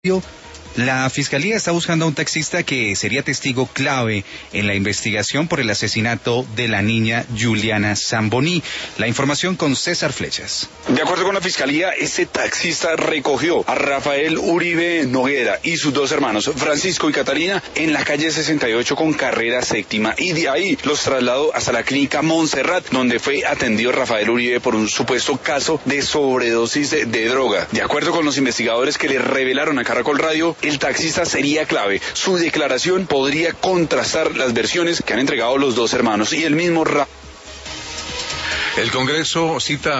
La Fiscalía está buscando a un taxista que sería testigo clave en la investigación por el asesinato de la niña Juliana Zamboní. La información con César Flechas. De acuerdo con la Fiscalía, este taxista recogió a Rafael Uribe Noguera y sus dos hermanos, Francisco y Catalina, en la calle 68 con carrera séptima, y de ahí los trasladó hasta la clínica Montserrat, donde fue atendido Rafael Uribe por un supuesto caso de sobredosis de droga. De acuerdo con los investigadores que le revelaron a Caracol Radio, el taxista sería clave. Su declaración podría contrastar las versiones que han entregado los dos hermanos y el mismo El Congreso cita